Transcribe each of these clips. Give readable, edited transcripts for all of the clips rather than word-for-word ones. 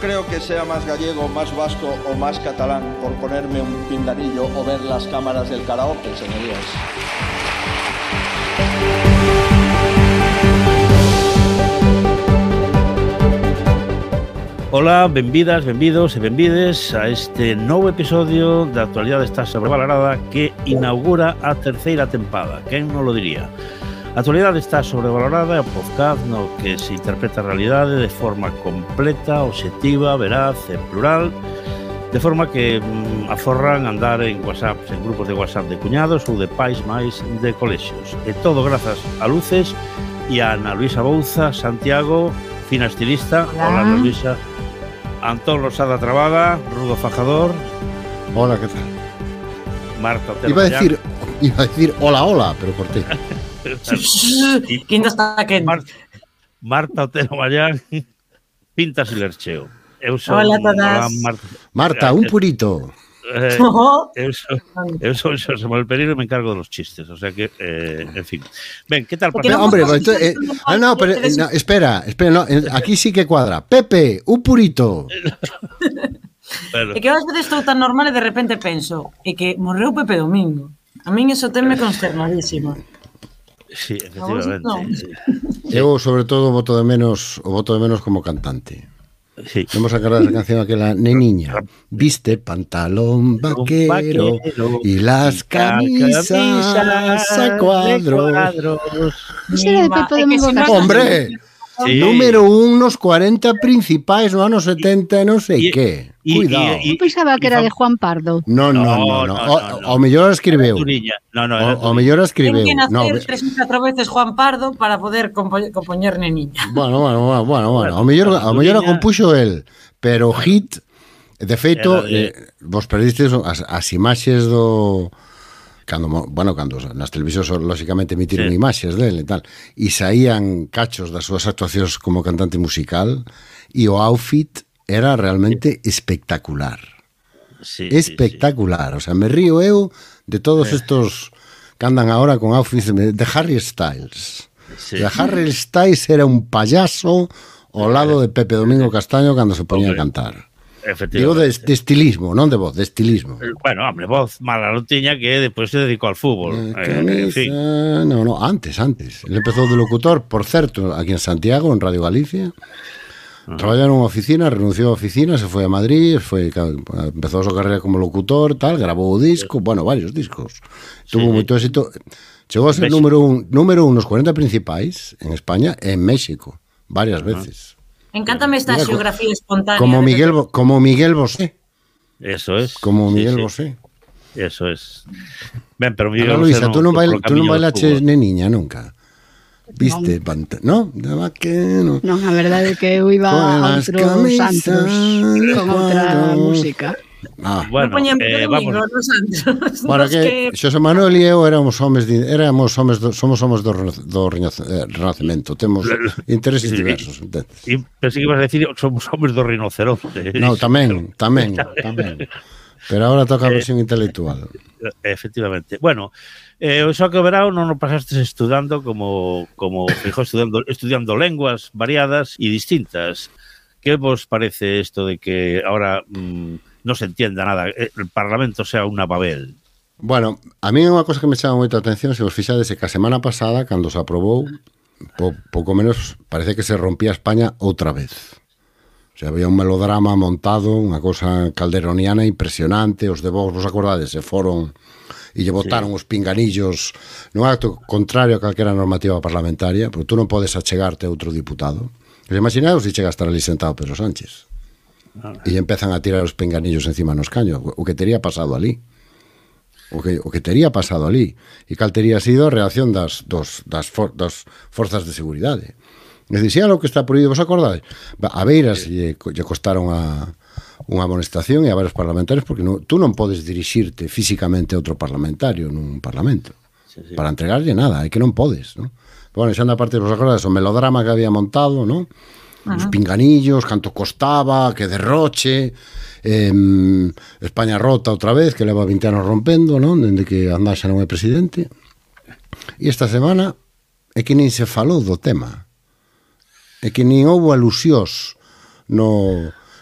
creo que sea más gallego, más vasco o más catalán por ponerme un pinganillo o ver las cámaras del karaoke, señorías. Ola, benvidas, benvidos e benvides a este novo episodio da Actualidade está sobrevalorada que inaugura a terceira tempada. Quen non lo diría? A Actualidade está sobrevalorada é o podcast no que se interpreta a realidade de forma completa, obxectiva, veraz e plural, de forma que aforran andar en WhatsApp, en grupos de WhatsApp de cuñados ou de pais máis de colexios. E todo grazas a Luces e a Ana Luisa Bouza, Santiago, fina estilista. Hola, Ana Luisa. Antón Losada Trabada, rudo fajador. Hola, ¿qué tal? Marta Otero iba a decir hola, pero corté. Quinto está quente. Marta Otero Mayán, Pintas y Lercheo. Hola a todas. Marta, un purito. Eu son Xosé Manuel Pereiro e me encargo de los chistes, o sea que, en fin. Ben, ¿qué tal? Hombre, espera, no, aquí sí que cuadra. Pepe, un purito. É que ás veces estou tan normal e de repente penso é que morreu Pepe Domingo. A min iso tenme consternadísima. Sí, efectivamente. Eu, sobre todo, voto de menos como cantante. Sí. Vamos a sacar esa canción aquella neniña. Viste pantalón vaquero y las camisas a cuadros. Hombre, sí. Número 1 nos 40 principais no ano 70 non sei que. Cuidado. Eu pensaba que era de Juan Pardo. No. O mellor escribeu. O mellor escribeu. Ten que nacer 3 ou 4 veces Juan Pardo para poder compoñer neniña. Bueno. O mellor a compuxo el, pero hit, de feito, vos perdistes as imaxes do... Cando nas televisións lógicamente emitiron imaxes dele e tal, e saían cachos das súas actuacións como cantante musical, e o outfit era realmente espectacular. Espectacular. O sea, me río eu de todos estos que andan ahora con outfits de Harry Styles. De Harry Styles era un payaso ao lado de Pepe Domingo Castaño cando se ponía a cantar. Digo de estilismo, non de voz, de estilismo. Bueno, hombre, voz mala non tiña que despois se dedicou al fútbol. En fin. No, antes. Ele empezou de locutor, por certo, aquí en Santiago, en Radio Galicia. Traballou nunha oficina, renunciou a oficina, se foi a Madrid, empezou a súa carreira como locutor, tal, grabou o disco, varios discos. Tuvo moito éxito. Chegou a ser número 1 nos 40 principais en España e en México, varias veces. Encántame esta xeografía espontánea. Como Miguel Bosé. Eso es. Como Miguel Bosé. Eso es. Ben, pero Miguel Ana Luisa, Bosé tú non bailaches neniña nunca. Viste, non? Non, a verdade é que eu iba a outros antros con outra música. Bueno, vamos. Que Xosé Manuel e eu somos homes do Renacemento, temos intereses diversos. Pensei que ibas a decir somos homes do rinoceronte. No, tamén. Pero agora toca a versión intelectual. Efectivamente. Bueno, xa que o verao non o pasastes estudando como Feijóo estudiando lenguas variadas e distintas. Que vos parece isto de que ahora non se entienda nada, el Parlamento sea unha Babel? Bueno, a mí é unha cosa que me chama moita atención, se vos fixades, que a semana pasada, cando se aprobou, pouco menos, parece que se rompía España outra vez. O sea, había un melodrama montado, unha cosa calderoniana impresionante, os de Vox, vos acordades, se foron e lle botaron os pinganillos nun acto contrario a calquera normativa parlamentaria, porque tú non podes achegarte a outro diputado. Imaginaos se chega a estar ali sentado Pedro Sánchez. E empezan a tirar os pinganillos encima nos caños, o que tería pasado ali. O que tería pasado ali. E cal tería sido a reacción das forzas de seguridade. E dicían lo que está prohibido, vos acordades? A Beiras lle costaron unha amonestación e a varios parlamentarios porque tú non podes dirixirte físicamente a outro parlamentario nun parlamento para entregarlle nada, é que non podes, non? Bueno, xa anda parte, vos acordades, o melodrama que había montado, non? Os pinganillos, canto costaba, que derroche, España rota outra vez, que leva 20 anos rompendo, non? Dende que Aznar xa non é presidente. E esta semana é que nin se falou do tema. É que nin houve alusións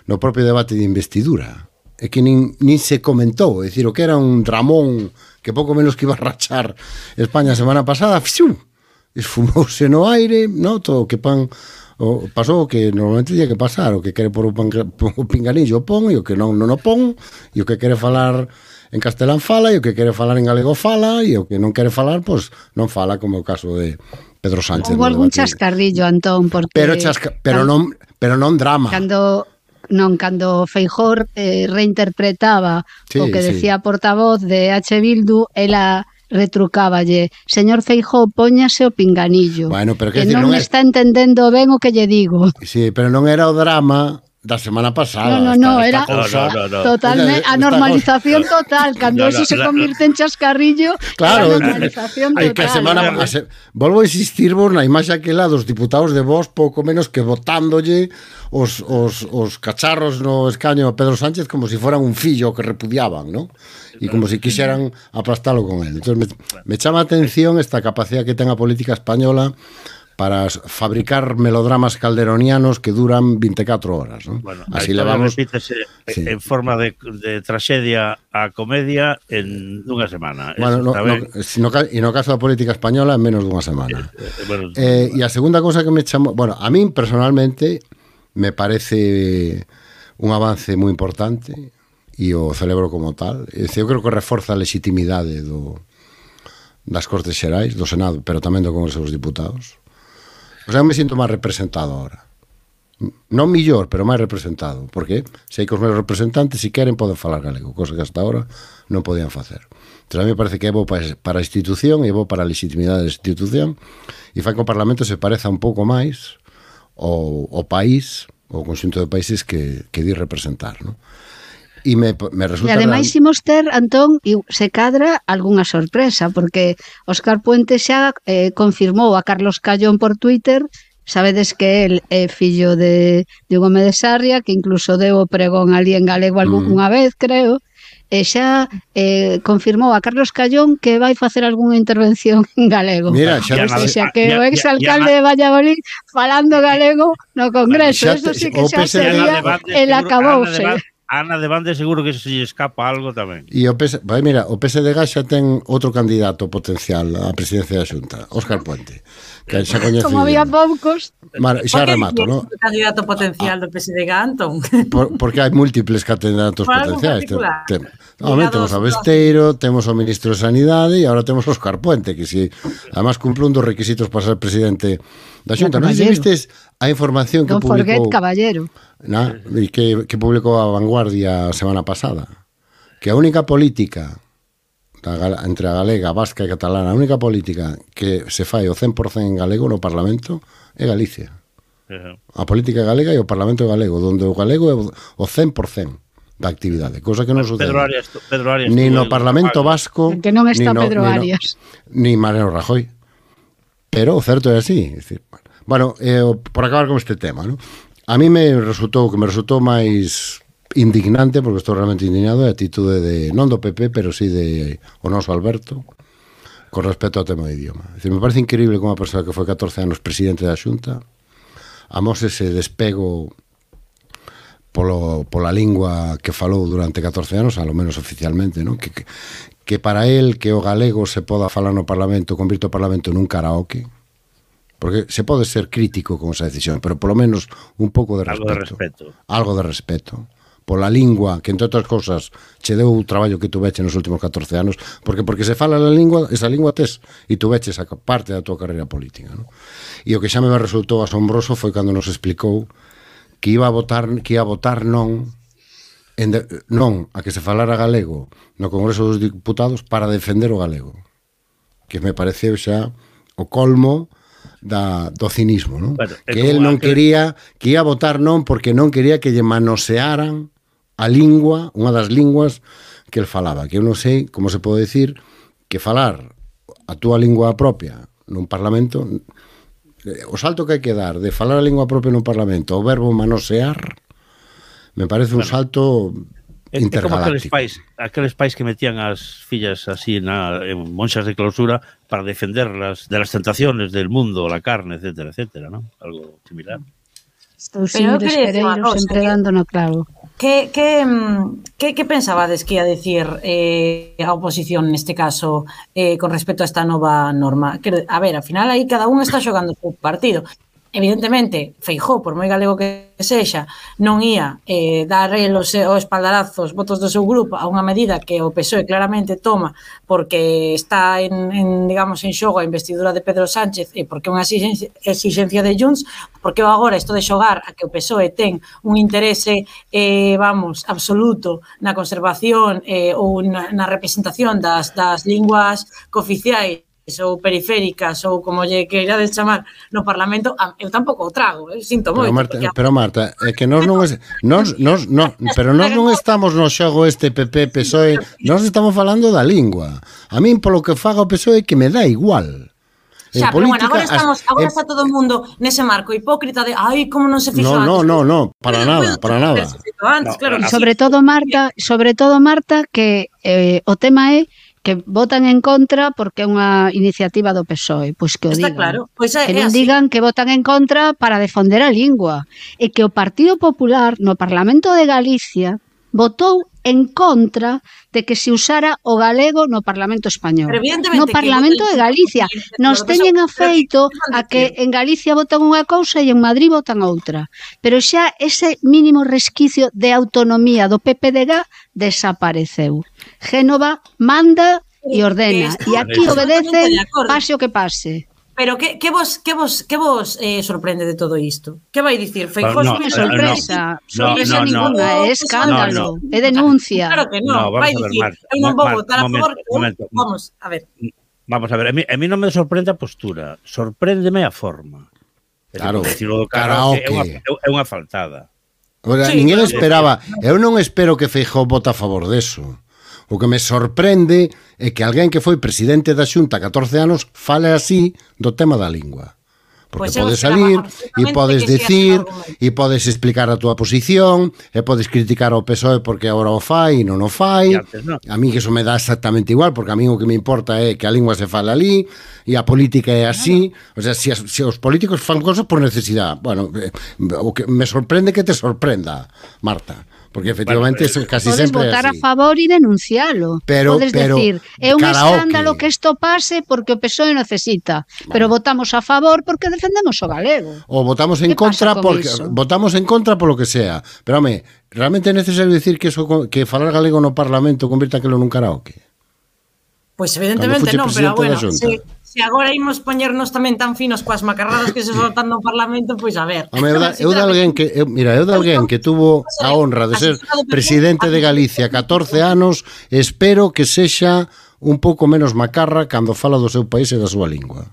no propio debate de investidura. É que nin se comentou, é dicir, o que era un dramón que pouco menos que iba a rachar España a semana pasada, esfumouse no aire, no, todo o que pasou o que normalmente tiña que pasar, o que quere por o pinganillo pon, e o que non o pon, e o que quere falar en castelán fala, e o que quere falar en galego fala, e o que non quere falar, pois non fala, como o caso de Pedro Sánchez. Houve algún chascarrillo, Antón, porque... Pero non drama. Cando Feijóo reinterpretaba o que decía a portavoz de H. Bildu, ela retrucáballe: señor Feijóo, póñase o pinganillo, bueno, pero que non está entendendo ben o que lle digo. Sí, pero non era o drama da semana pasada. No, era totalmente a normalización total. Cando eso se convirte en chascarrillo, claro, a normalización total. Que a semana volvo a insistir vos na imaxe aquela dos diputados de Vox, pouco menos que botándolle os cacharros no escaño a Pedro Sánchez como se fueran un fillo que repudiaban, ¿no? E como se quixeran aplastalo con él. Entonces me chama a atención esta capacidade que ten a política española para fabricar melodramas calderonianos que duran 24 horas, ¿no? Bueno, así le vamos... repítese en forma de traxedia a comedia en unha semana. Bueno, e no caso da política española en menos dunha semana. E a segunda cosa que me chamou... Bueno, a min personalmente me parece un avance moi importante e o celebro como tal. Eu creo que reforza a legitimidade das Cortes Xerais, do Senado, pero tamén do Congreso dos Diputados. O sea, me sinto máis representado ahora. Non millor, pero máis representado. Porque sei que os meus representantes, se queren, poden falar galego, cosa que hasta ahora non podían facer. Entón, a mí me parece que é bo para a institución e é bo para a legitimidade da institución, e fai que o Parlamento se pareza un pouco máis ao país, o conxunto de países que di representar, non? E me resulta... E ademais imos ter, Antón, se cadra algunha sorpresa, porque Óscar Puente xa confirmou a Carlos Callón por Twitter. Sabedes que el é fillo de Gómez de Sarria, que incluso deu o pregón ali en galego algunha vez, creo, e xa confirmou a Carlos Callón que vai facer algunha intervención en galego. Mira, xa que o exalcalde de Valladolid falando galego no Congreso, eso sí que xa sería el acabouse. Ana de Bande seguro que se lle escapa algo tamén. E o PSDG xa ten outro candidato potencial á presidencia da Xunta, Óscar Puente, que xa coñece. Como había poucos. Xa remato, ¿no? Candidato potencial do PSDG, Antón. Porque hai múltiples candidatos potenciais. Temos a Besteiro, temos o ministro de Sanidade e agora temos Óscar Puente, que si además cumple un dos requisitos para ser presidente da Xunta. Non sei se vistes a información que publicou... Don Forget Caballero. Que publicou a Vanguardia a semana pasada, que a única política entre a galega, a vasca e a catalana, a única política que se fai o 100% en galego no Parlamento é Galicia. A política galega e o Parlamento galego, onde o galego é o 100% da actividade, cosa que non sucede Pedro Arias ni no Parlamento Vasco, que non está Pedro Arias, ni Mariano Rajoy. Pero o certo é así. Bueno, por acabar con este tema, ¿no? A mí me resultou máis indignante, porque estou realmente indignado, a atitude non do PP, pero sí de o noso Alberto, con respecto ao tema de idioma. Me parece increíble que unha persoa que foi 14 anos presidente da Xunta amose ese despego pola lingua que falou durante 14 anos, ao menos oficialmente, ¿no? Que para él que o galego se poda falar no Parlamento convirte o Parlamento nun karaoke. Porque se pode ser crítico con esa decisión, pero polo menos un pouco de respeto. Algo de respeto. Pola lingua, que entre outras cousas che deu o traballo que tu veche nos últimos 14 anos, porque se fala a lingua, esa lingua tes, e tu veches a parte da tua carreira política, ¿no? E o que xa me resultou asombroso foi cando nos explicou que iba a votar non a que se falara galego no Congreso dos Diputados para defender o galego. Que me pareceu xa o colmo do cinismo, ¿no? Bueno, que el non quería, que ia votar non porque non quería que lle manosearan a lingua, unha das linguas que el falaba, que eu non sei como se pode decir que falar a túa lingua propia nun Parlamento, o salto que hai que dar de falar a lingua propia nun Parlamento ao verbo manosear me parece un salto intergaláctico. Aqueles pais que metían as fillas así en monxas de clausura para defenderlas de las tentaciones del mundo, la carne, etcétera, etcétera, ¿no? Algo similar. Estou sempre espereiro, sempre dando no clavo. Que pensabades que ia decir a oposición neste caso con respecto a esta nova norma? A ver, ao final aí cada un está xogando o seu partido. Evidentemente, Feijóo, por moi galego que sexa, non ia dar os espaldarazos, votos do seu grupo a unha medida que o PSOE claramente toma porque está digamos, en xogo a investidura de Pedro Sánchez e porque é unha exixencia de Junts, porque agora isto de xogar a que o PSOE ten un interese, absoluto na conservación ou na representación das linguas cooficiais ou periféricas ou como lle queirades chamar no Parlamento, eu tampouco o trago, sinto moito. Pero Marta, é que nós non estamos no xogo este PP PSOE, nós estamos falando da lingua. A min polo que faga o PSOE que me dá igual. Xa, pero bueno, agora está todo o mundo nese marco hipócrita de como non se fixo antes. No, para nada. Sobre todo Marta, que o tema é que votan en contra porque é unha iniciativa do PSOE, pois que o digan. Está claro. Que non digan que votan en contra para defender a lingua. E que o Partido Popular no Parlamento de Galicia votou en contra de que se usara o galego no Parlamento español. No Parlamento de Galicia. Nos teñen afeito a que en Galicia votan unha cousa e en Madrid votan outra. Pero xa ese mínimo resquicio de autonomía do PPDG desapareceu. Génova manda e ordena. E aquí obedecen, pase o que pase. Pero que vos sorprende de todo isto? Que vai dicir? Feijóo non é sorpresa. Sorpresa ninguna, é escándalo, é denuncia. Claro que non, vai dicir, eu non vou votar a favor. Vamos a ver. A mí non me sorprende a postura, sorpréndeme a forma. Claro, karaoke é unha faltada. Ninguén esperaba, eu non espero que Feijóo vote a favor deso. O que me sorprende é que alguén que foi presidente da Xunta 14 anos fale así do tema da lingua. Porque podes salir e podes decir e podes explicar a túa posición e podes criticar ao PSOE porque agora o fai e non o fai. A mí que eso me dá exactamente igual, porque a mí o que me importa é que a lingua se fale ali e a política é así. O sea, se os políticos fan cosas por necesidade. Bueno, o que me sorprende que te sorprenda, Marta. Porque efectivamente casi podes sempre é así. Podes votar a favor e denuncialo. Podes decir, é un escándalo que isto pase porque o PSOE necesita, pero votamos a favor porque defendemos o galego. Ou votamos en contra porque votamos en contra polo que sea. Pero home, realmente é necesario decir que falar galego no Parlamento convirta aquilo nun karaoke. Pois evidentemente non, pero bueno, se agora imos poñernos tamén tan finos coas macarradas que se soltan no Parlamento, pois a ver. Eu de alguén que tuvo a honra de ser presidente de Galicia 14 anos, espero que sexa un pouco menos macarra cando fala do seu país e da súa lingua.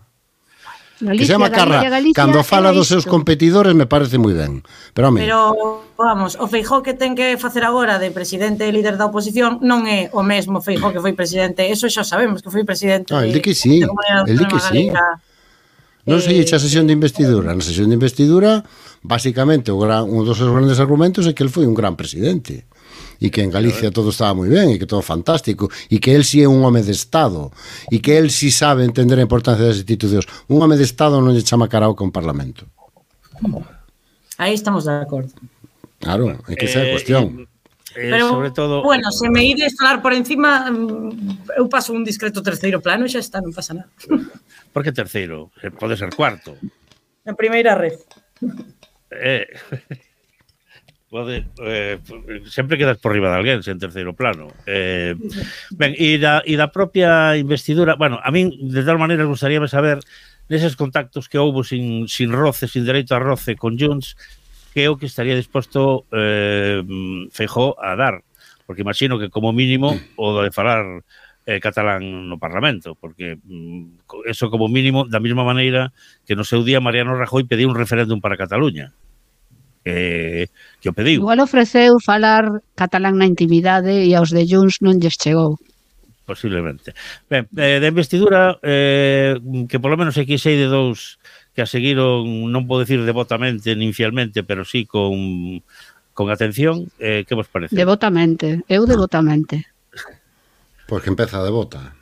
Que sea macarra cando fala dos seus competidores me parece moi ben. Pero vamos, o Feijóo que ten que facer agora de presidente e líder da oposición non é o mesmo Feijóo que foi presidente, eso xa sabemos que foi presidente. El di que sí, Non sei echa a sesión de investidura. Na sesión de investidura, basicamente, un dos seus grandes argumentos é que el foi un gran presidente. E que en Galicia todo estaba moi ben, e que todo fantástico, e que el sí é un home de Estado, e que el sí sabe entender a importancia das institucións. Un home de Estado non lle chama karaoke a un Parlamento. Aí estamos de acordo. Claro, é que esa é a cuestión. Pero, sobre todo, bueno, se me ides falar por encima, eu paso un discreto terceiro plano e xa está, non pasa nada. Por que terceiro? Pode ser cuarto. En primeira red. Sempre quedas por riba de alguén en terceiro plano. Ben, e da propia investidura, bueno, a min de tal maneira gustaríame saber neses contactos que houbo sin roce, sin dereito a roce con Junts, que é o que estaría disposto Feijóo a dar, porque imagino que como mínimo o de falar catalán no Parlamento, porque eso como mínimo da mesma maneira que no seu día Mariano Rajoy pediu un referéndum para Cataluña. Que o pediu. Igual ofreceu falar catalán na intimidade e aos de Junts non lles chegou. Posiblemente. Ben, de investidura, que polo menos aquí sei de dous que a seguiron, non podo decir devotamente nin fielmente, pero sí con atención, que vos parece? Devotamente, eu devotamente. Pois que empeza devota.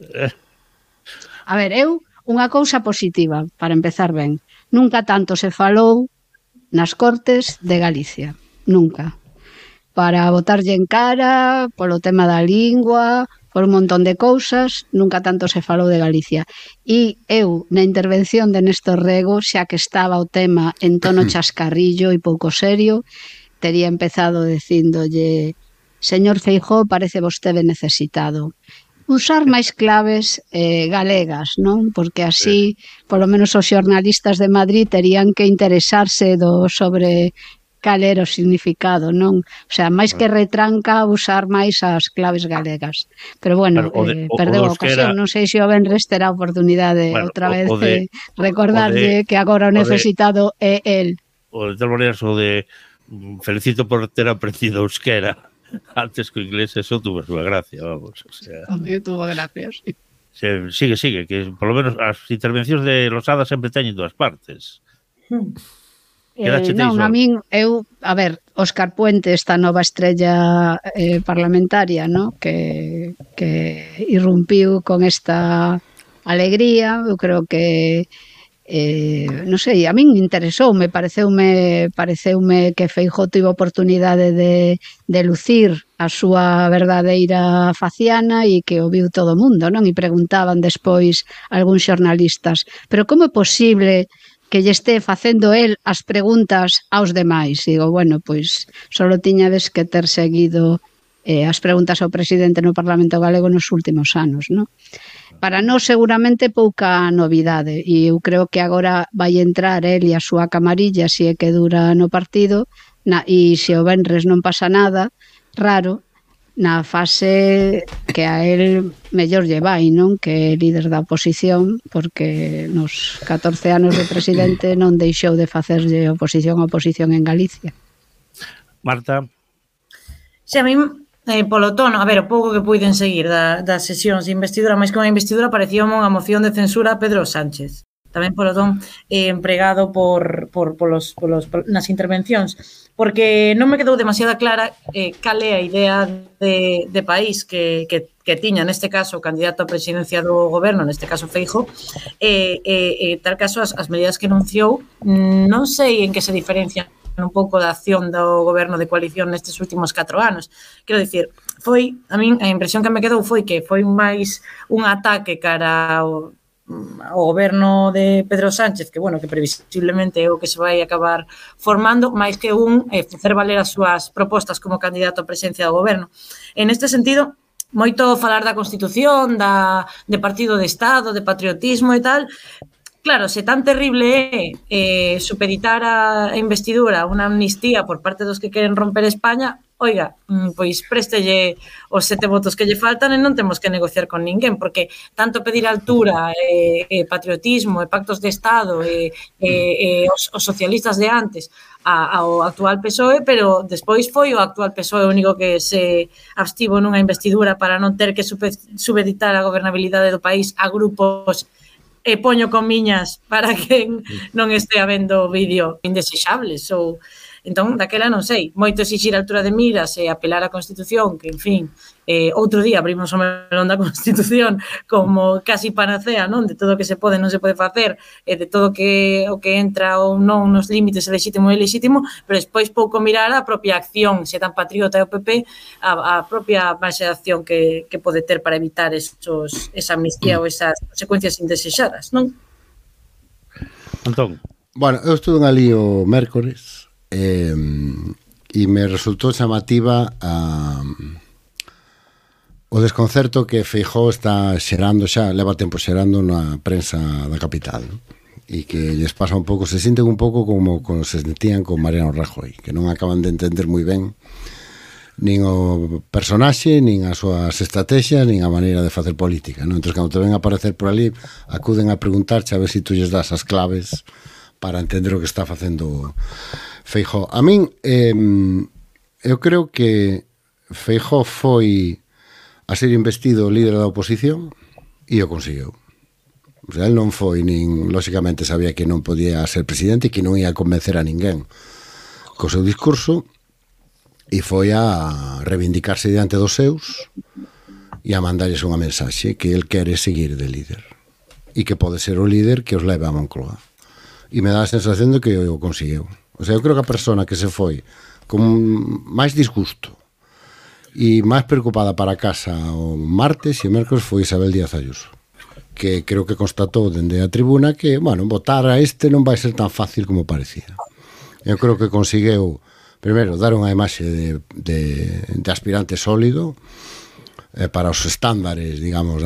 A ver, eu unha cousa positiva, para empezar ben. Nunca tanto se falou nas Cortes de Galicia. Nunca. Para botarlle en cara, polo tema da lingua, por un montón de cousas, nunca tanto se falou de Galicia. E eu, na intervención de Néstor Rego, xa que estaba o tema en tono chascarrillo e pouco serio, tería empezado dicíndolle: señor Feijóo, parece vostede necesitado. Usar máis claves galegas, non? Porque así, polo menos os xornalistas de Madrid terían que interesarse sobre cal era o significado, non? O sea, máis que retranca, usar máis as claves galegas. Pero bueno, perdeu a ocasión. Non sei se o Benres terá a oportunidade outra vez de recordarlle que agora o necesitado é el. O de tal maneira, o de felicito por ter aprendido euskera antes que o inglés, eso tuvo súa gracia, vamos. O sea, tuvo gracia, sí. Sigue, que por lo menos as intervencións de Losada sempre teñen dúas partes. Non, a min, a ver, Óscar Puente, esta nova estrella parlamentaria, ¿no? que irrumpiu con esta alegría, eu creo que non sei, a min interesoume, pareceume que Feijóo tivo oportunidade de lucir a súa verdadeira faciana e que o viu todo o mundo, non? E preguntaban despois algúns xornalistas, pero como é posible que lle este facendo el as preguntas aos demais? Digo, bueno, pois só tiñades que ter seguido as preguntas ao presidente no Parlamento Galego nos últimos anos, non? Para nós seguramente pouca novidade, e eu creo que agora vai entrar el e a súa camarilla, se é que dura no partido, e se o venres non pasa nada raro, na fase que a él mellor lle vai, non? Que é líder da oposición, porque nos 14 anos de presidente non deixou de facerlle oposición á oposición en Galicia. Marta? Se a min, polo tono, a ver, o pouco que puiden seguir das sesións de investidura, máis que unha investidura, parecía unha moción de censura a Pedro Sánchez. Tamén polo ton empregado nas intervencións, porque non me quedou demasiada clara cal é a idea de país que tiña, neste caso, o candidato a presidencia do goberno, neste caso Feijóo, tal caso as medidas que anunciou, non sei en que se diferencian un pouco da acción do goberno de coalición nestes últimos 4 anos. Quero dicir, a min a impresión que me quedou foi que foi máis un ataque cara ao goberno de Pedro Sánchez, que, bueno, que previsiblemente é o que se vai acabar formando, máis que facer valer as súas propostas como candidato a presidencia do goberno. En este sentido, moito falar da Constitución, de partido de Estado, de patriotismo e tal. Claro, se tan terrible é supeditar a investidura unha amnistía por parte dos que queren romper España, oiga, pois préstelle os 7 votos que lle faltan e non temos que negociar con ninguén, porque tanto pedir altura, patriotismo e pactos de Estado os socialistas de antes ao actual PSOE, pero despois foi o actual PSOE o único que se abstivo nunha investidura para non ter que supeditar a gobernabilidade do país a grupos poño comiñas para que non este habendo vídeo indesexables ou entón, daquela non sei, moito exixir a altura de miras e apelar á Constitución, que, en fin, outro día abrimos o melón da Constitución como casi panacea, non? De todo o que se pode non se pode facer, de todo o que entra ou non nos límites é lexítimo e ilexítimo, pero despois pouco mirar a propia acción, se tan patriota é o PP, a propia base de acción que pode ter para evitar esa amnistía ou esas consecuencias indesexadas, non? Antón? Bueno, eu estuve ali o mércores e me resultou chamativa o desconcerto que Feijóo está xerando, xa leva tempo xerando na prensa da capital, ¿no? E que lles pasa un pouco, se sinten un pouco como se sentían con Mariano Rajoy, que non acaban de entender moi ben nin o personaxe, nin as súas estrategias, nin a maneira de facer política, ¿no? Entón, cando te ven a aparecer por ali, acuden a preguntarche a ver se tú lles das as claves para entender o que está facendo Feijóo. A min, eu creo que Feijóo foi a ser investido líder da oposición e o conseguiu. O sea, el non foi lóxicamente sabía que non podía ser presidente e que non ia convencer a ninguén co seu discurso, e foi a reivindicarse diante dos seus e a mandarles unha mensaxe que el quere seguir de líder e que pode ser o líder que os leve a Moncloa. E me dá a sensación de que o conseguiu. O sea, eu creo que a persona que se foi con máis disgusto e máis preocupada para casa o martes e o mércoles foi Isabel Díaz Ayuso, que creo que constatou dende a tribuna que, bueno, votar a este non vai ser tan fácil como parecía. Eu creo que conseguiu, primeiro, dar unha imaxe de aspirante sólido para os estándares, digamos,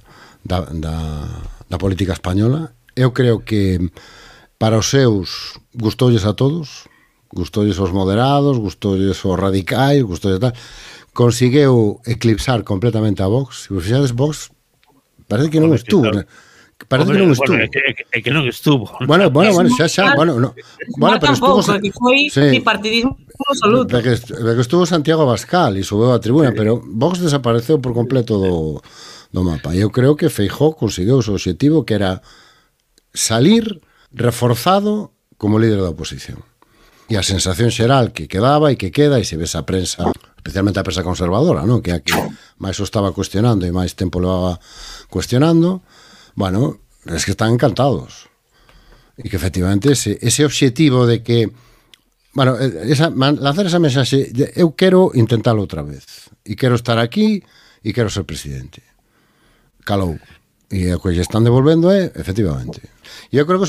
da política española. Eu creo que para os seus gustoulles a todos, gustoulles aos moderados, gustoulles aos radicais, gustoulles tal, conseguiu eclipsar completamente a Vox. Se vos fixades, Vox parece que non estuvo. Parece que non estuvo. É que non estuvo. Bueno, xa, bueno, pero estuvo... Que foi bipartidismo absoluto. Que estuvo Santiago Abascal e subeu a tribuna, pero Vox desapareceu por completo do mapa. E eu creo que Feijóo conseguiu o seu objetivo, que era salir reforzado como líder da oposición. E a sensación xeral que quedaba e que queda, e se ves a prensa, especialmente a prensa conservadora, ¿no? Que a que máis o estaba cuestionando e máis tempo levaba cuestionando, bueno, es que están encantados. E que efectivamente ese objetivo de que, bueno, lanzar esa mensaxe, eu quero intentalo outra vez, e quero estar aquí, e quero ser presidente. Calou. E o que lle están devolvendo efectivamente. E eu creo que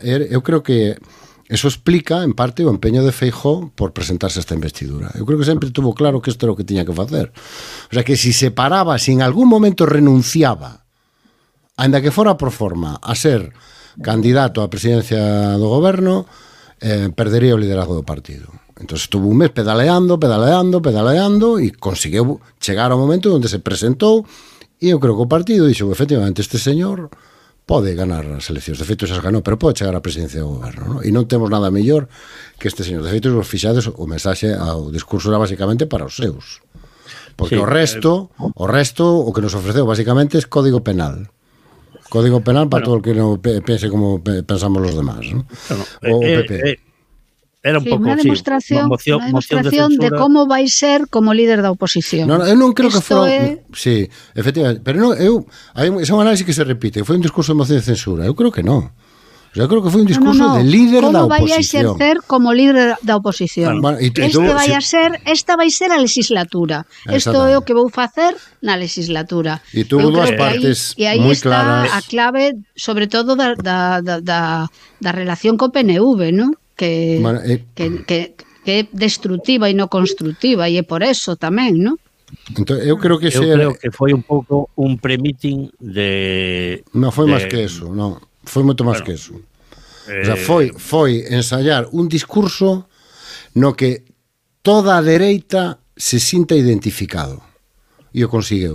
eso explica, en parte, o empeño de Feijóo por presentarse a esta investidura. Eu creo que sempre tuvo claro que isto era o que tiña que facer. O sea, que si se paraba, si en algún momento renunciaba, ainda que fora por forma, a ser candidato á presidencia do goberno, perdería o liderazgo do partido. Entón, estuvo un mes pedaleando, e conseguiu chegar ao momento onde se presentou, e eu creo que o partido dixo, efectivamente, este señor pode ganar as eleccións, de feito xa ganou, pero pode chegar á presidencia do goberno, ¿no? E non temos nada mellor que este señor. De feito, os fixades, o mensaxe ao discurso era basicamente para os seus, porque sí, o resto, o que nos ofreceu basicamente é código penal para todo o que non pense como pensamos los demás, ¿no? O PP. Era un pouco unha demostración, de como vai ser como líder da oposición. No, eu non creo que fora... Sí, efectivamente. Pero non, é un análisis que se repite. Foi un discurso de moción de censura. Eu creo que non. O sea, eu creo que foi un discurso de líder da oposición. Como vai a exercer como líder da oposición? Esta vai ser a legislatura. Isto é o que vou facer na legislatura. E tuvo dúas partes moi claras. E aí está a clave, sobre todo, da relación co PNV, non? Que é destructiva e non constructiva, e é por eso tamén, non? Entón, eu creo que creo que foi un pouco un pre-meeting de... Non foi máis que eso, non. Foi moito máis que eso. O sea, foi ensayar un discurso no que toda a dereita se sinta identificado. E o conseguiu.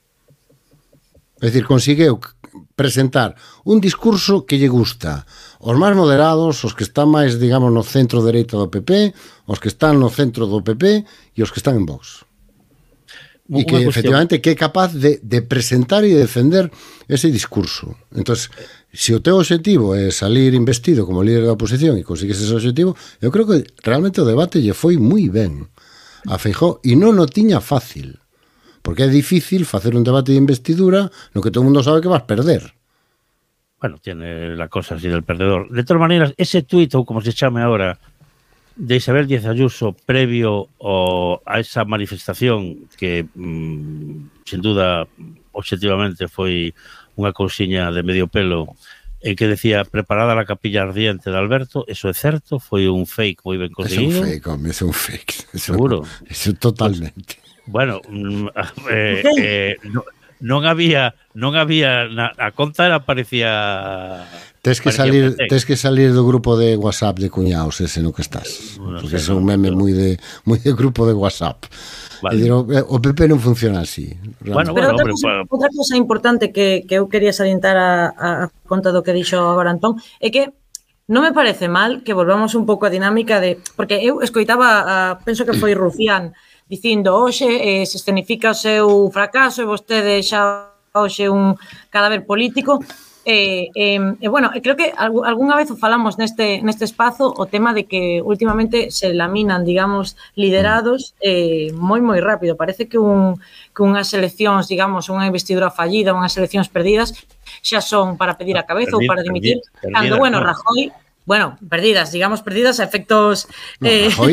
É dicir, conseguiu presentar un discurso que lle gusta os máis moderados, os que están máis, digamos, no centro dereita do PP, os que están no centro do PP e os que están en Vox. E que, efectivamente, que é capaz de presentar e defender ese discurso. Entón, se o teu objetivo é salir investido como líder da oposición e consigues ese objetivo, eu creo que realmente o debate lle foi moi ben a Feijóo e non o tiña fácil. Porque é difícil facer un debate de investidura no que todo o mundo sabe que vas perder. Bueno, tiene la cosa así del perdedor. De todas maneras, ese tuit, ou como se chame ahora, de Isabel Díaz Ayuso previo a esa manifestación que, sin duda, objetivamente foi unha cousiña de medio pelo en que decía preparada la capilla ardiente de Alberto, eso é certo? Foi un fake moi ben conseguido? É un fake. Seguro? Eso totalmente. Bueno, non había a conta era parecía Tes que salir do grupo de WhatsApp de cuñaos ese no que estás, porque é un meme moi de grupo de WhatsApp. Vale. O PP non funciona así. Pero outra cosa importante que eu quería salientar a conta do que dixo agora Antón é que non me parece mal que volvamos un pouco a dinámica de... Porque eu escoitaba, penso que foi Rufián, dicindo, hoxe se escenifica o seu fracaso e vostede xa hoxe un cadáver político. Bueno, creo que algunha vez o falamos neste espazo o tema de que últimamente se laminan, digamos, liderados moi rápido. Parece que unhas eleccións, digamos, unha investidura fallida, unhas eleccións perdidas, xa son para pedir a cabeza ou para dimitir. Cando, bueno, Rajoy bueno, perdidas, digamos perdidas a efectos Rajoy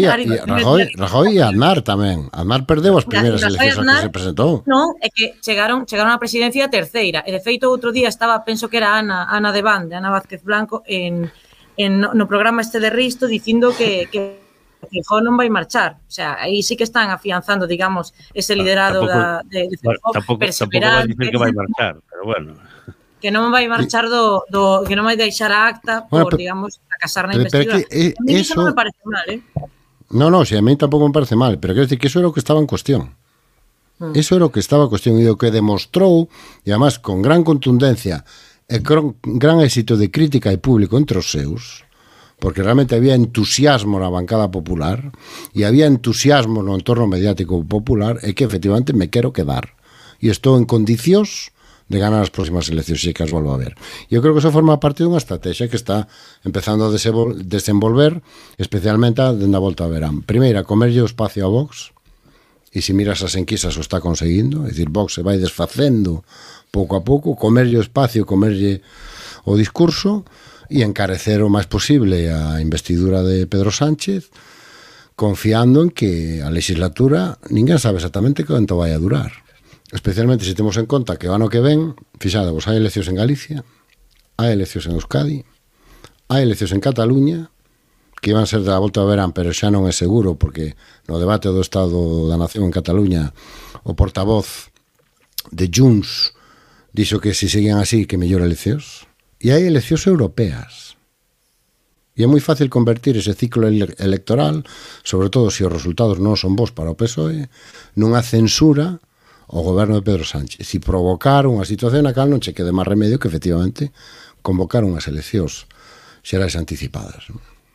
e Aznar tamén. Aznar perdeu as primeiras eleccións que se presentou. Non, é que chegaron á presidencia a terceira, e de feito outro día estaba, penso que era Ana de Bande, Ana Vázquez Blanco, no programa este de Risto, dicindo que Feijóo non vai marchar. O sea, aí sí que están afianzando, digamos, ese liderado de Feijóo. Tampouco vai dicir que vai marchar, pero bueno. Que non vai marchar que non vai deixar a acta por, digamos, fracasar na investidura. Eso non me parece mal, No, si a mí tampouco me parece mal, pero quero dicir que eso era o que estaba en cuestión. Eso era o que estaba en cuestión e o que demostrou, e además con gran contundencia e con gran éxito de crítica e público entre os seus, porque realmente había entusiasmo na bancada popular e había entusiasmo no entorno mediático popular, e que efectivamente me quero quedar. E estou en condicións de ganar as próximas eleccións, se que as volvo a ver. Eu creo que eso forma parte dunha estrategia que está empezando a desenvolver, especialmente dende a volta ao verán. Primeira, comerlle o espacio a Vox, e se miras as enquisas o está conseguindo, é dicir, Vox se vai desfacendo pouco a pouco, comerlle o espacio, comerlle o discurso, e encarecer o máis posible a investidura de Pedro Sánchez, confiando en que a legislatura ninguén sabe exactamente quanto vai a durar. Especialmente se temos en conta que o ano que ven, fixadevos, hai eleccións en Galicia, hai eleccións en Euskadi, hai eleccións en Cataluña, que iban ser da volta ao verán, pero xa non é seguro, porque no debate do Estado da Nación en Cataluña, o portavoz de Junts dixo que se seguían así, que mellor eleccións. E hai eleccións europeas. E é moi fácil convertir ese ciclo electoral, sobre todo se os resultados non son bons para o PSOE, nunha censura o goberno de Pedro Sánchez, e provocar unha situación na cal non che quede máis remedio que efectivamente convocar unhas eleccións xerais anticipadas.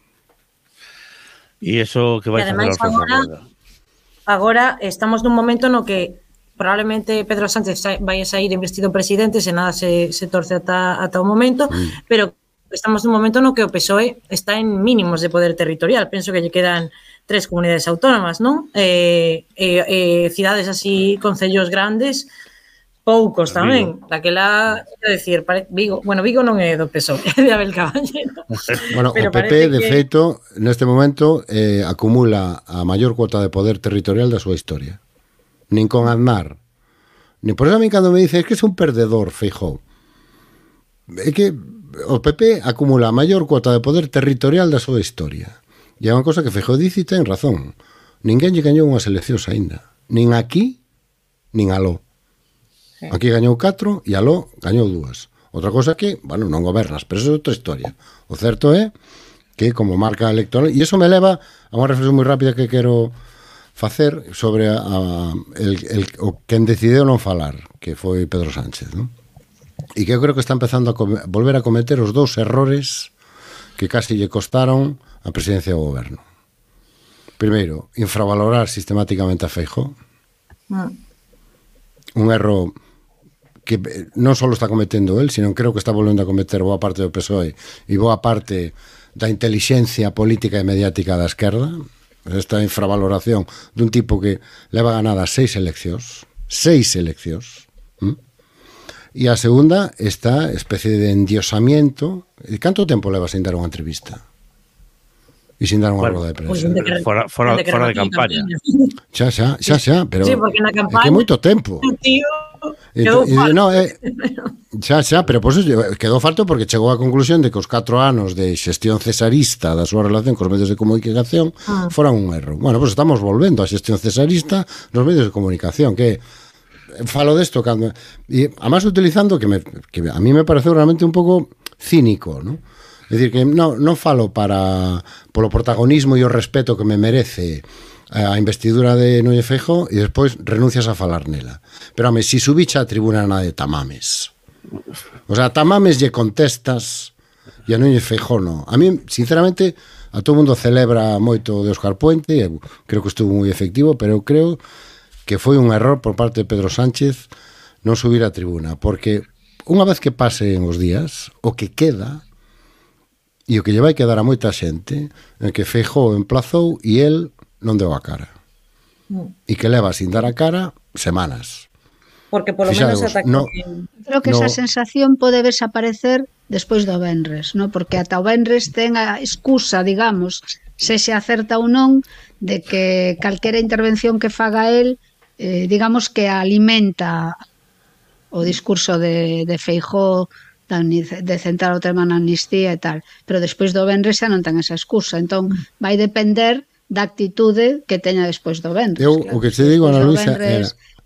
E iso que vai facer Alfonso Rueda? Agora estamos nun momento no que probablemente Pedro Sánchez vai a sair investido presidente, se nada se torce ata o momento, pero estamos nun momento no que o PSOE está en mínimos de poder territorial. Penso que lle quedan 3 comunidades autónomas, non? Cidades así, concellos grandes, poucos tamén. Daquela, quero decir, Vigo non é do PSOE, é de Abel Caballero. Bueno, o PP, de feito, neste momento acumula a maior cuota de poder territorial da súa historia. Nin con Aznar. Nin por eso a mí cando me dice, es que es un perdedor, Feijóo. É que o PP acumula a maior cuota de poder territorial da súa historia. E é unha cosa que Feijóo dice e ten razón. Ninguén lle gañou unhas eleccións aínda. Nin aquí, nin aló. Aquí gañou 4 e aló gañou 2. Outra cosa que, bueno, non gobernas, pero eso é outra historia. O certo é que como marca electoral, e iso me leva a unha reflexión moi rápida que quero facer sobre o quen decideu non falar, que foi Pedro Sánchez, non? E que eu creo que está empezando a volver a cometer os 2 errores que casi lle costaron a presidencia do goberno. Primeiro, infravalorar sistemáticamente a Feijóo. Un erro que non só está cometendo él, sino creo que está volvendo a cometer boa parte do PSOE e boa parte da inteligencia política e mediática da esquerda. Esta infravaloración dun tipo que leva ganada 6 eleccións. 6 eleccións. E a segunda, esta especie de endiosamiento. Canto tempo leva sin dar unha entrevista? E sin dar unha roda de prensa. Fora de campaña. Xa, pero sí, porque na campaña, é que moito tempo. Pero por eso quedou falto porque chegou á conclusión de que os 4 anos de xestión cesarista da súa relación cos medios de comunicación foran un erro. Bueno, pues estamos volvendo á xestión cesarista nos medios de comunicación, que falo desto cando e además utilizando que a mí me pareceu realmente un pouco cínico, ¿no? É dicir, que non falo polo protagonismo e o respeto que me merece a investidura de Núñez Feijóo e despois renuncias a falar nela. Pero, home, si subicha a tribuna na de Tamames. O sea, a Tamames lle contestas e a Núñez Feijóo non. A mí, sinceramente, a todo mundo celebra moito de Óscar Puente, e creo que estuvo moi efectivo, pero eu creo que foi un error por parte de Pedro Sánchez non subir a tribuna, porque unha vez que pasen os días, o que queda e o que lle vai quedar a moita xente é que Feijóo emplazou e el non deu a cara. E que leva sin dar a cara semanas. porque polo menos ata que... Creo que esa sensación pode desaparecer despois do venres, ¿no? Porque ata o venres ten a excusa, digamos, se acerta ou non, de que calquera intervención que faga el, digamos que alimenta o discurso de Feijóo de centrar o tema na amnistía e tal, pero despois do venres xa non ten esa excusa, entón vai depender da actitude que teña despois do venres. Eu, o que te digo, Ana Luisa, era...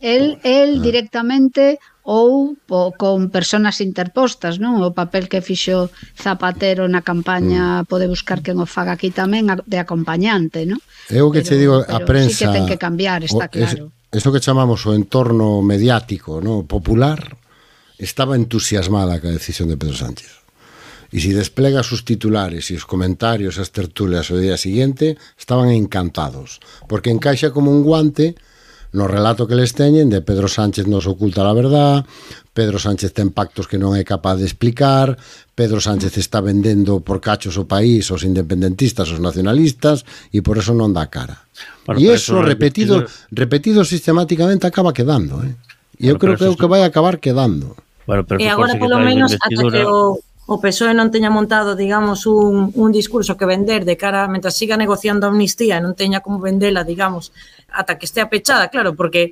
El directamente ou con personas interpostas, non? O papel que fixo Zapatero na campaña pode buscar quen o faga aquí tamén de acompañante, non? Eu que te digo, a prensa... Sí que ten que cambiar, está claro. Eso que chamamos o entorno mediático, ¿no? Popular, estaba entusiasmada ca decisión de Pedro Sánchez. E si desplega sus titulares e os comentarios, as tertulias o día siguiente, estaban encantados, porque encaixa como un guante no relato que les teñen de Pedro Sánchez nos oculta la verdad, Pedro Sánchez ten pactos que non é capaz de explicar, Pedro Sánchez está vendendo por cachos o país aos independentistas, aos nacionalistas, e por eso non dá cara. Bueno, e eso repetido sistemáticamente acaba quedando, E eu creo que é o que vai acabar quedando. Bueno, pero e agora, polo menos, ata que o PSOE non teña montado, digamos, un discurso que vender de cara, mentras siga negociando a amnistía, non teña como vendela, digamos, ata que estea pechada, claro, porque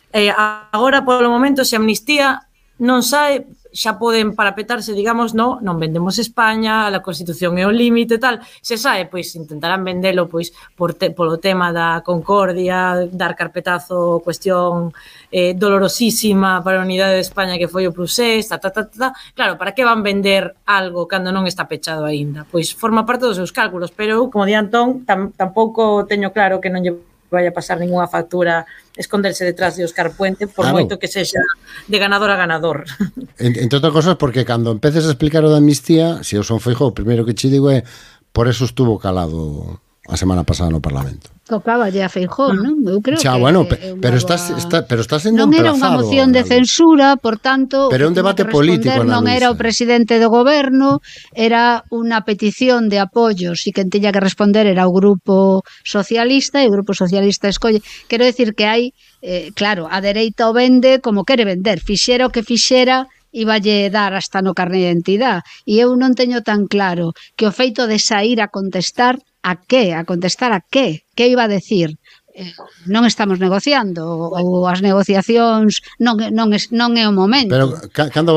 agora, polo momento, se a amnistía non sae, xa poden parapetarse, digamos, non vendemos España, a Constitución é o límite, tal. Se sae, pois, intentarán vendelo, pois, polo tema da concordia, dar carpetazo, cuestión dolorosísima para a unidade de España que foi o procés, Claro, para que van vender algo cando non está pechado aínda? Pois forma parte dos seus cálculos, pero, como di Antón, tampouco teño claro que non lle vai a pasar ninguna factura esconderse detrás de Óscar Puente, por moito que sexa de ganador a ganador. Entre outras cosas, porque cando empeces a explicar o da amnistía, se eu son Feijóo, o primeiro que che digo é por eso estuvo calado a semana pasada no Parlamento. Tocaba ya a Feijóo, non? Eu creo xa, que bueno, pero está sendo non era unha moción de censura, por tanto, pero é un debate político, non era o presidente do goberno, era unha petición de apoios e quen tiña que responder era o Grupo Socialista, e o Grupo Socialista escolle. Quero decir que hai, claro, a dereita o vende como quere vender, fixera o que fixera, iballe dar hasta no carné de identidade. E eu non teño tan claro que o feito de sair a contestar a qué, a contestar a qué, que iba a decir? Non estamos negociando, ou as negociacións non é o momento. Pero cando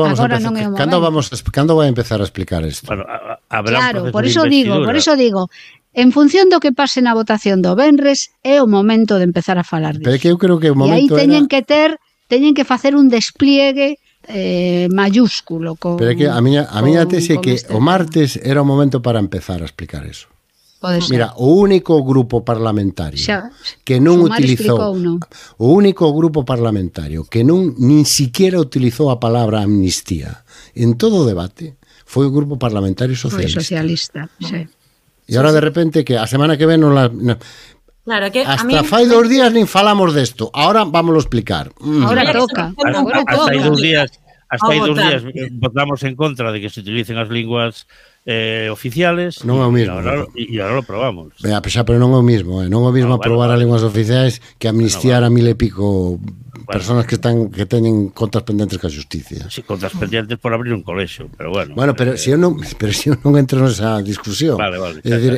vai empezar a explicar isto? Bueno, claro, por eso digo, en función do que pase na votación do venres, é o momento de empezar a falar disso. Pero é que eu creo que o E momento aí teñen que facer un despliegue mayúsculo. Pero é que a miña tese é que o martes era o momento para empezar a explicar eso. Mira, o único grupo parlamentario que non utilizou o único grupo parlamentario que non nin siquiera utilizou a palabra amnistía en todo o debate foi o grupo parlamentario socialista. Sí. E agora de repente que a semana que ven Claro, que hasta fai 2 días nin falamos desto. Ahora vámoslo explicar. Ahora toca. Hasta hai 2 días votamos en contra de que se utilicen as linguas oficiales. Non é o mismo. E agora lo probamos. Pero non é o mismo, non é o mismo aprobar as linguas oficiais que amnistiar a 1000 e pico personas que teñen contas pendentes ca xusticia. Sí, contas pendentes por abrir un colexio, pero bueno. Bueno, pero se eu non entro nesa discusión. Vale. É dicir,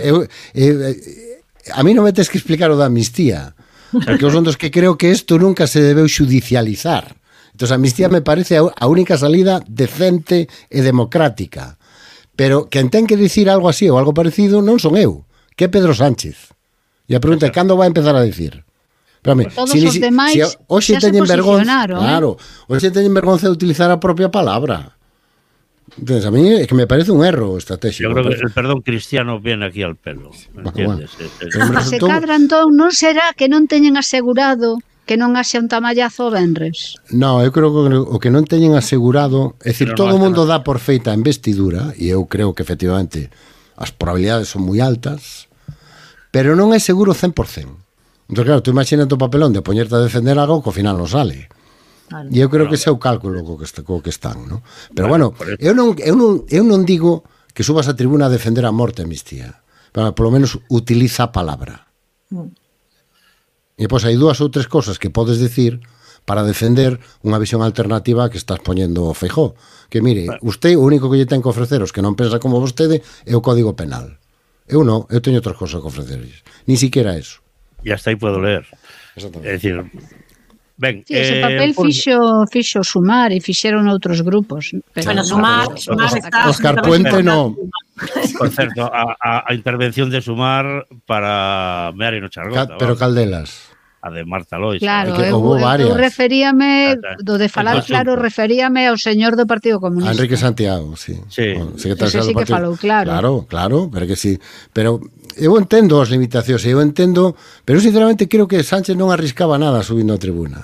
a mí non me tes que explicar o da amnistía. Porque eu son dos que creo que isto nunca se debeu xudicializar. Entón, a amnistía me parece a única salida decente e democrática. Pero quen ten que dicir algo así ou algo parecido non son eu, que é Pedro Sánchez. E a pregunta é, cando vai empezar a dicir? Pero todos os demais hoxe teñen vergonza, claro, hoxe teñen vergonza de utilizar a propia palabra. Entonces, a mí é que me parece un erro estratégico. Yo creo que el perdón cristiano viene aquí al pelo, ¿entiendes? Se cadra, entón, non será que non teñen asegurado que non haxa un tamallazo o venres? No, eu creo que o que non teñen asegurado, é dicir, todo o mundo dá por feita a investidura, e eu creo que efectivamente as probabilidades son moi altas, pero non é seguro 100%. Entón, claro, tú imagínate o papelón de poñerte a defender algo que ao final non sale. E eu creo que ese é o cálculo co que están, ¿no? Pero bueno, eu non digo que subas a tribuna a defender a morte a amnistía, pero polo menos utiliza a palabra. E pois hai 2 ou 3 cosas que podes decir para defender unha visión alternativa que estás poñendo o Feijóo. Que mire, usted o único que lle ten que ofreceros que non pensa como vostede é o Código Penal. Eu non, eu teño outras cosas que ofrecerles. Ni siquiera eso. E hasta aí puedo leer. Exactamente. É dicir, ben, Sí, ese papel fixo Sumar e fixeron outros grupos. Pero Bueno, Sumar está... Óscar Puente no. por certo, a intervención de Sumar para Mear e no Chargota. Pero Caldelas. A de Marta Lois. Claro, que eu referíame, do de falar claro, referíame ao señor do Partido Comunista. A Enrique Santiago, sí. Sí. Ese sí que falou claro. Claro, pero que sí. Pero eu entendo as limitacións, pero sinceramente creo que Sánchez non arriscaba nada subindo a tribuna.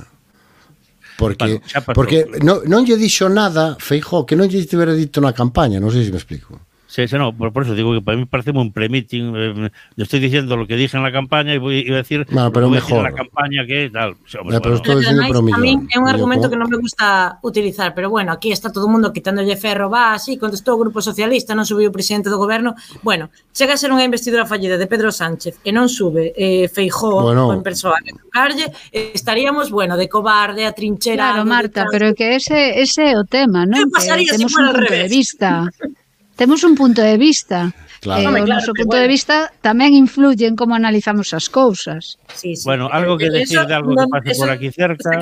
Porque non lle dixo nada Feijóo que non lle estivera dito na campaña, non sei se me explico. Sí, no, por eso digo que para mí parece un pre-meeting. Yo estoy diciendo lo que dije en la campaña y voy a decir bueno, pero mejor. En la campaña que tal. Pero estoy diciendo a mí é un argumento que non me gusta utilizar, pero bueno, aquí está todo o mundo quitándolle ferro, así, contestou o Grupo Socialista, non subiu o presidente do goberno. Bueno, chega a ser unha investidura fallida de Pedro Sánchez e non sube Feijóo en persoa a tocarlle, estaríamos, de cobarde, a trinchera. Claro, Marta, pero que ese é o tema, non? Que temos un punto de vista. Temos un punto de vista. Claro. O noso punto de vista tamén influye en como analizamos as cousas. Sí. Bueno, algo que decir de algo que pase por aquí cerca.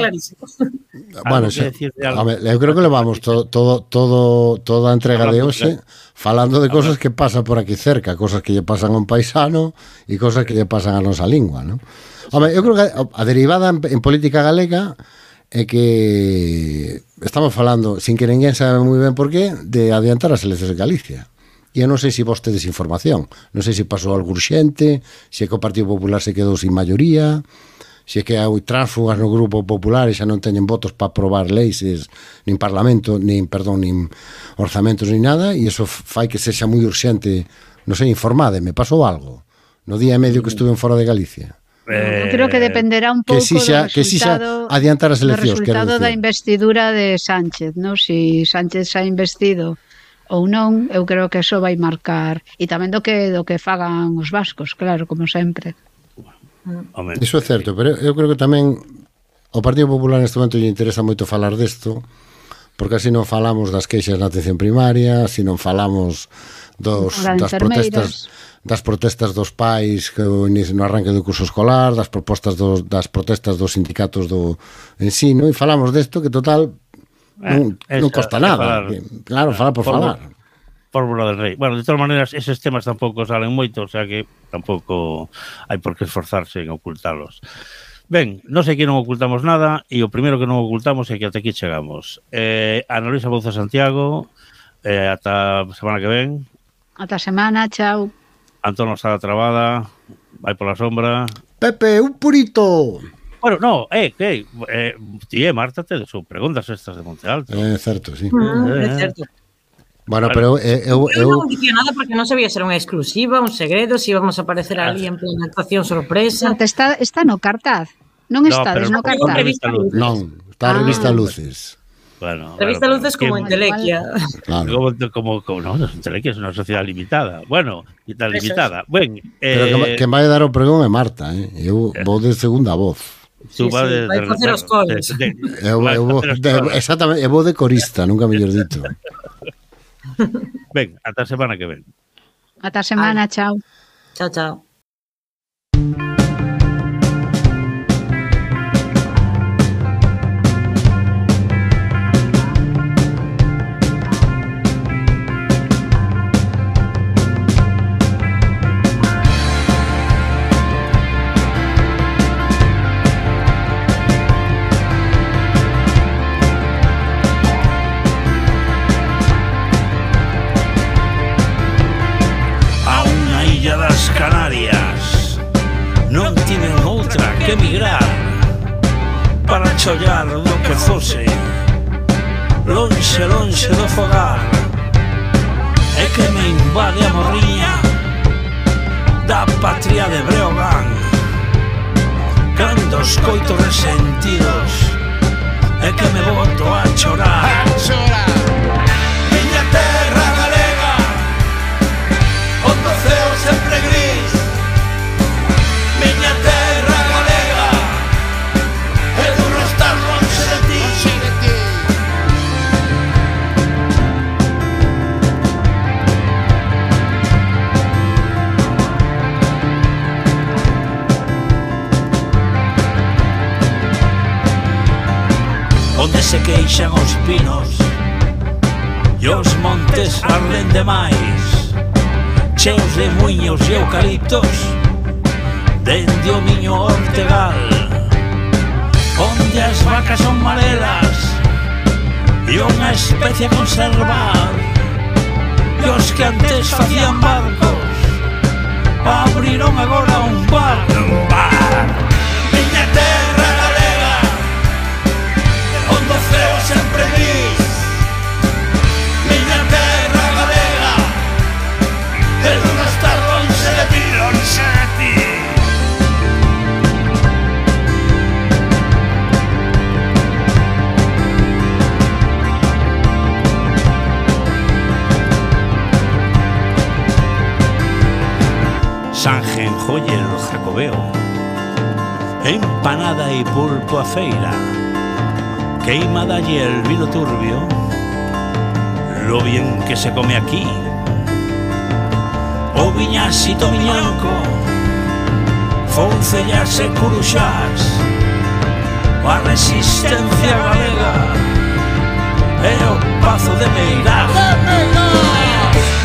Bueno, eu creo que levamos toda a entrega de hoxe falando de cosas que pasan por aquí cerca, cosas que lle pasan a un paisano e cosas que lle pasan a nosa lingua, non? Home, eu creo que a derivada en política galega é que estamos falando, sin que ninguén sabe moi ben por qué, de adiantar as eleccións de Galicia. E eu non sei se vos tedes información, non sei se pasou algo urxente, se é que o Partido Popular se quedou sin maioría, se é que hai tránsfugas no Grupo Popular e xa non teñen votos para aprobar leis, nin Parlamento, nin orzamentos, nin nada, e iso fai que sexa moi urxente, non sei, informademe, pasou algo no día e medio que estuve fora de Galicia. Creo que dependerá un pouco do adiantar as eleccións, do resultado da investidura de Sánchez, non? Si Sánchez xa investido ou non, eu creo que eso vai marcar, e tamén do que fagan os vascos, claro, como sempre. Iso é certo, pero eu creo que tamén ao Partido Popular neste momento lle interesa moito falar desto, porque así non falamos das queixas na atención primaria, así non falamos das protestas dos pais no arranque do curso escolar, das protestas dos sindicatos do ensino, e falamos desto que total non costa nada. Claro, falar por falar. Fórmula del rei. Bueno, de todas maneiras, eses temas tampouco salen moito, o sea que tampouco hai por que esforzarse en ocultalos. Ben, non sei que non ocultamos nada, e o primeiro que non ocultamos é que ata aquí chegamos. Ana Luisa Bouza Santiago, ata semana que ven. Ata semana, chao. Antón Osada Trabada, vai pola sombra. Pepe, un purito. Bueno, no, Marta, son preguntas estas de Monte Alto. Certo, sí. É certo. Bueno, pero eu non dicía nada porque non sabía ser unha exclusiva, un segredo, se íbamos a aparecer ali en plena actuación sorpresa. Está no cartaz. Non estades no cartaz. Non, está a revista Luces. Bueno, revista Luces como Entelequia. Claro. Como no, Entelequia é unha sociedade limitada. Bueno, e tan limitada. Ben, pero que vai dar o pregón é Marta, Eu vou de segunda voz. Vai facer os coros. Exactamente, eu vou de corista, nunca mellor dito. Ben, ata a semana que ven. Ata a semana, chao. Chao. Que emigrar para chollar do que fose lonxe do fogar, é que me invade a morriña da patria de Breogán, cando escoito resentidos, é que me boto a chorar. Miña terra galega, onde o ceo sempre gris, miña terra se queixan os pinos e os montes arden demais, cheos de muiños e eucaliptos dende o miño Ortegal, onde as vacas son marelas e unha especie a conservar, e os que antes facían barcos abriron agora un bar. Miña terra galega, onde o ceo sempre gris, miña terra galega, de non estar lonxe de ti, lonxe de ti. Sanjen, joyer, jacobeo, empanada y pulpo a feira, queimada y el vino turbio, lo bien que se come aquí, o viñasito miñanco, foncellas e curuxás, a resistencia galega, e o pazo de Meirás.